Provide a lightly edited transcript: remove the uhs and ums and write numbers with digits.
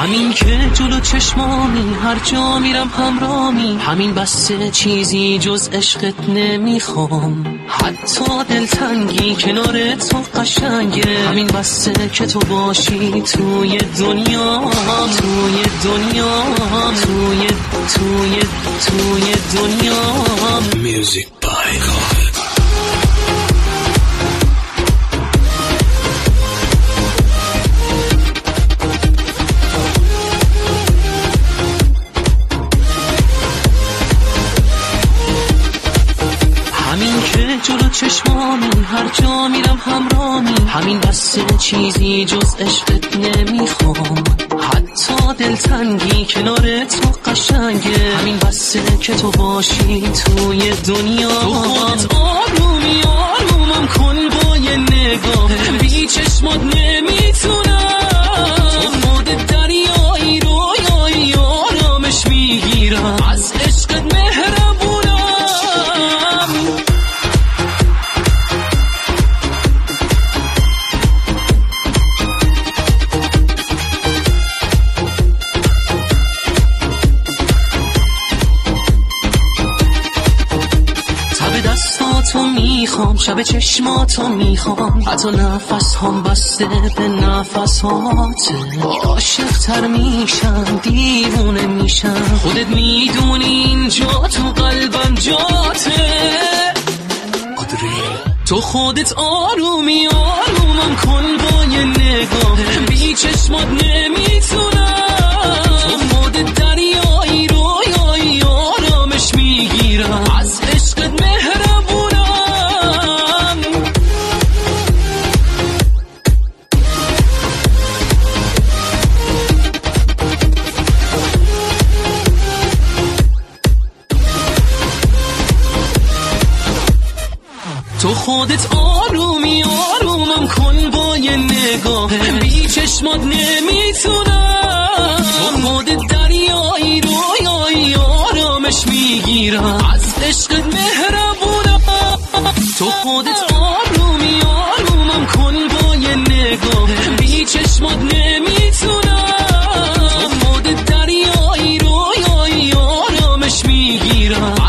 همین که جلو چشمامی هر جا میرم همرامی، همین بسه چیزی جز عشقت نمیخوام، حتی دلتنگی کنار تو قشنگه، همین بسه که تو باشی توی دنیا، توی دنیا، توی دنیا. Music by Khaled. همین که جلو چشمامی هر جا میرم همرامی، همین بسه چیزی جز عشقت نمیخوام، حتی دلتنگی کنار تو قشنگه، همین بسه که تو باشی توی دنیا. تو خودت آرومی آرومم کن با یه نگاه، بی چشمات نمیتونم، تو خودت دریایی رویایی آرامش میگیرم، از عشقت مهربونم. دستاتو میخوام، شب چشماتو میخوام، حتی نفس هم بسته به نفس هاته، عاشق تر میشم دیوونه میشم، خودت میدونی اینجا تو قلبم جاته. تو خودت آرومی آرومم کن با یه نگاه، بی چشمات نمیتونم، تو خودت دریایی رویایی آرامش میگیرم، از عشقت مهربونم. تو خودت آرومی آرومم کن با یه نگاه، بی چشمات نمیتونم، تو خودت دریایی رویایی آرامش میگیرم، از عشقت مهربونم. تو خودت آرومی آرومم کن با یه نگاه، بی چشمات نمیتونم، تو خودت دریایی رویایی آرامش میگیرم،